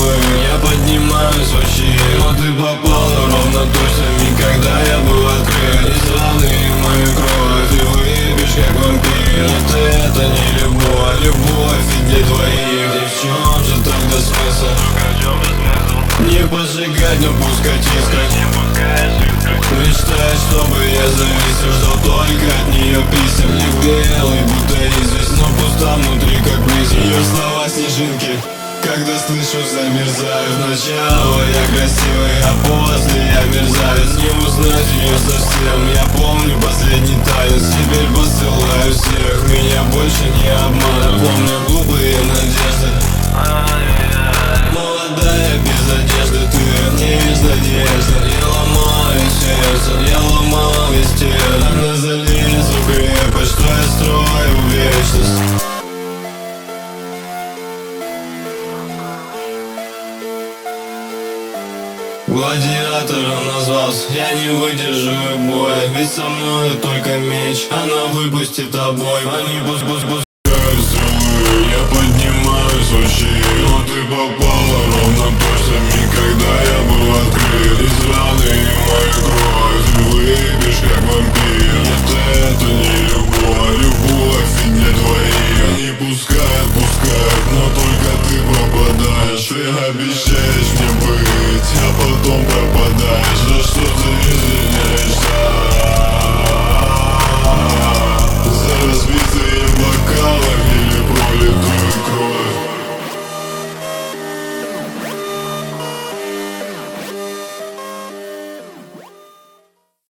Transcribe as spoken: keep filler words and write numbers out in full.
целую, я поднимаюсь вообще. Но ты попала ровно точно в миг, когда я был открыт. Из раны мою кровь ты выпьешь как вампир. Это, это не любовь, любовь и для двоих. И в чем же тогда смысл? Не поджигать, но пускать искрать. Мечтать, чтобы я зависел, ждал только от нее писем. Не белый, будто известь, но пуста внутри, как призм. Ее слова снежинки, когда слышу, замерзаю. Сначала я красивый, а после я мерзавец. Не узнать ее совсем, я помню последний танец. Теперь посылаю всех, меня больше не обманут. Помню глупые надежды. Молодая без одежды, ты не из надежды. Я ломаю сердце, я ломал весь тело. Так залезу в крепость, что я строю в вечность. Гладиатором назвался, я не выдержу боя. Ведь со мной только меч, она выпустит обои. Они пусть, пусть, пусть. Я поднимаюсь вообще, но ты попала ровно точно в миг, когда я был открыт. Из раны мою кровь ты выпьешь как вампир. Это, это не любовь, любовь и для двоих. Они пускают, пускают, но только ты попадаешь. Ты обещаешь мне быть, а потом пропадаешь.